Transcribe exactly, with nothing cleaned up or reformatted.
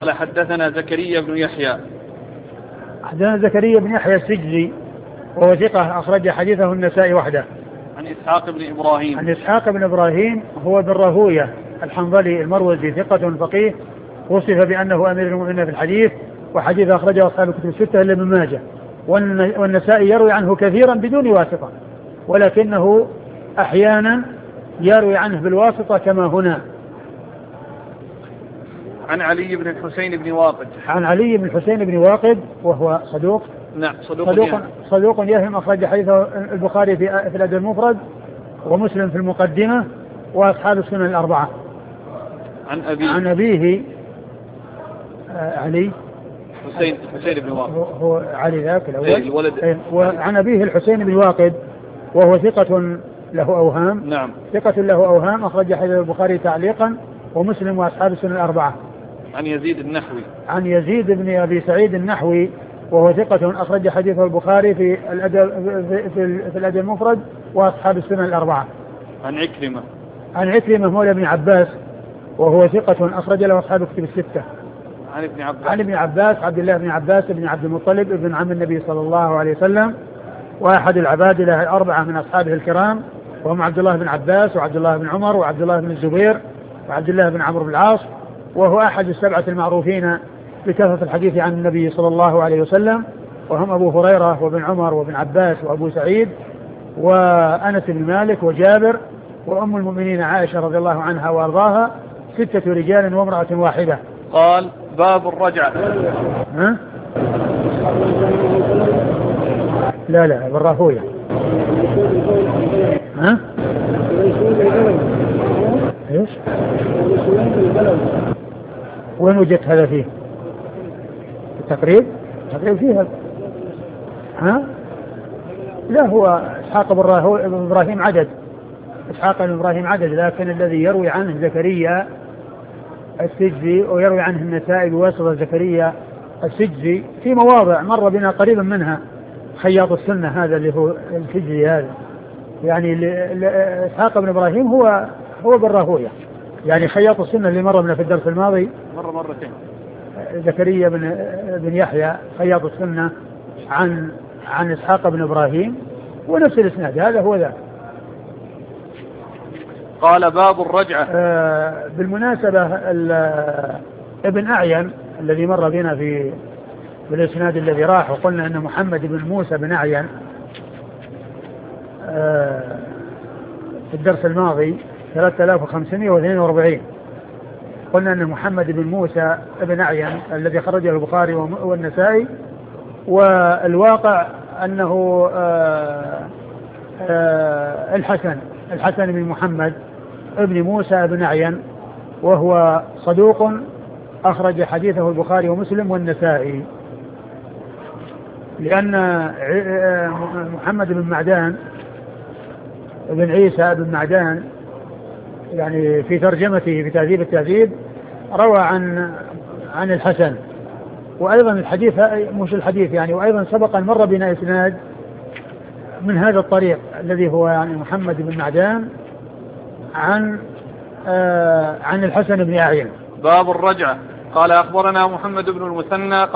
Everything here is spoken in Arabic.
قال حدثنا زكريا بن يحيى حدثنا زكريا بن يحيى السجزي وهو ثقة أخرج حديثه النسائي وحده. عن إسحاق بن إبراهيم عن إسحاق بن إبراهيم هو بن راهوية الحنظلي المروزي ثقة فقيه، وصف بأنه أمير المؤمنين في الحديث، وحديث أخرجه أصحاب الكتب الستة إلا ابن ماجه، والنسائي يروي عنه كثيرا بدون واسطة، ولكنه أحيانا يروي عنه بالواسطة كما هنا. عن علي بن الحسين بن واقد عن علي بن الحسين بن واقد وهو صدوق نعم صدوق صدوق, يهم. صدوق يهم أخرج حديثه البخاري في, في الأدب المفرد ومسلم في المقدمة وأصحاب السنن الأربعة. عن أبيه عن أبيه آه علي حسين حسين بن واقد هو, هو علي ذاك الأول ايه الولد ايه وعن أبيه الحسين بن واقد وهو ثقة له أوهام نعم ثقة له أوهام أخرج حديث البخاري تعليقا ومسلم وأصحاب السنن الأربعة. عن يزيد النحوي عن يزيد بن أبي سعيد النحوي وهو ثقة أخرج حديثه البخاري في الأدب في, في, في الأدب المفرد وأصحاب السنن الأربعة. عن عكرمة عن عكرمة مولى ابن عباس وهو ثقة أخرج له أصحاب الكتب الستة. عن ابن عباس عن ابن عباس عبد الله بن عباس بن عبد المطلب ابن عم النبي صلى الله عليه وسلم، وأحد العبادلة الأربعة من أصحابه الكرام، وهم عبد الله بن عباس وعبد الله بن عمر وعبد الله بن الزبير وعبد الله بن عمرو بن العاص، وهو أحد السبعة المعروفين بكثرة الحديث عن النبي صلى الله عليه وسلم، وهم أبو هريرة وابن عمر وابن عباس وأبو سعيد وأنس بن مالك وجابر وأم المؤمنين عائشة رضي الله عنها وأرضاها، ستة رجال وامرأة واحدة. قال باب الرجعة. ها؟ لا لا بالراهوية. ها؟ ايش؟ وين وجدت هذا فيه؟ التقريب؟ التقريب فيها. ها؟ لا هو إسحاق بن إبراهيم عدد إسحاق بن إبراهيم عدد لكن الذي يروي عنه زكريا السجزي ويروي عنه النسائي بواسطة زكريا السجزي في مواضع مر بنا قريبا منها خياط السنة هذا اللي هو السجزي هذا، يعني إسحاق بن إبراهيم هو هو بالراهوية، يعني خياط السنة اللي مر بنا في الدرس الماضي مرة مرتين زكريا بن بن يحيى خياط السنة عن عن إسحاق بن إبراهيم ونفس الإسناد هذا هو ذا. قال باب الرجعة. آه بالمناسبة ابن أعين الذي مر بنا في بالإسناد الذي راح وقلنا أن محمد بن موسى بن أعين آه في الدرس الماضي ثلاثة آلاف وخمسمائة واثنين وأربعين، قلنا أن محمد بن موسى بن أعين الذي خرجه البخاري والنسائي، والواقع أنه آه آه الحسن الحسن بن محمد ابن موسى بن أعين وهو صدوق أخرج حديثه البخاري ومسلم والنسائي، لأن محمد بن معدان بن عيسى بن معدان يعني في ترجمته في تهذيب التهذيب روى عن عن الحسن، وأيضا الحديث مش الحديث يعني وأيضا سبق أن مر بنا إسناد من هذا الطريق الذي هو يعني محمد بن معدان عن آه عن الحسن بن أعين. باب الرجعة. قال أخبرنا محمد بن المثنى